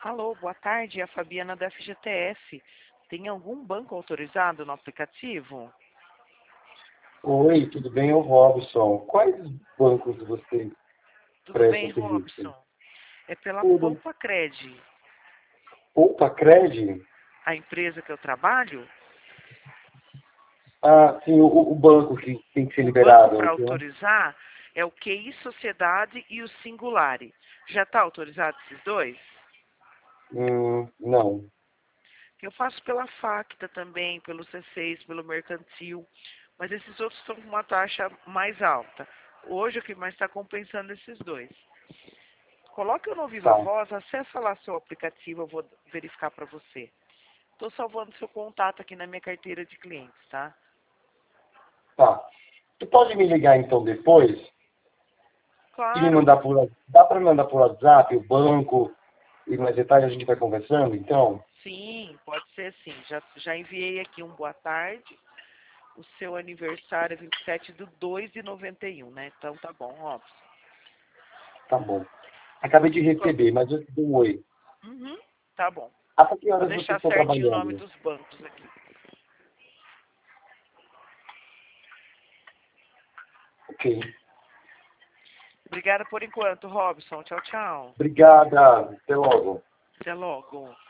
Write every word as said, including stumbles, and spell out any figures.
Alô, boa tarde, é a Fabiana da F G T S. Tem algum banco autorizado no aplicativo? Oi, tudo bem? É o Robson. Quais bancos você Tudo presta bem, serviço? Robson? É pela Tudo. Poupa Cred, Poupa Cred? a empresa que eu trabalho. Ah, sim, o, o banco que tem que ser O banco liberado. para Então, autorizar é o Q I Sociedade e o Singulari. Já está autorizado esses dois? hum, não. Eu faço pela Facta também, pelo C seis, pelo Mercantil, mas esses outros estão com uma taxa mais alta. Hoje o que mais está compensando esses dois. Coloque o no Viva Tá, Voz, acessa lá seu aplicativo, eu vou verificar para você. Estou salvando seu contato aqui na minha carteira de clientes, tá? tá. Tu pode me ligar então depois e me Claro, mandar por... Dá para me mandar por WhatsApp, o banco e mais detalhes a gente vai conversando, então? sim, pode ser sim. Já, já enviei aqui um boa tarde. O seu aniversário é vinte e sete de dois de noventa e um, né? Então tá bom, Robson. Tá bom. Acabei de receber, mas eu te dou um oi. Uhum, tá bom. Até que Vou horas vocês deixar estão certinho o nome trabalhando? dos bancos aqui. Ok. Obrigada por enquanto, Robson. Tchau, tchau. Obrigada. Até logo. Até logo.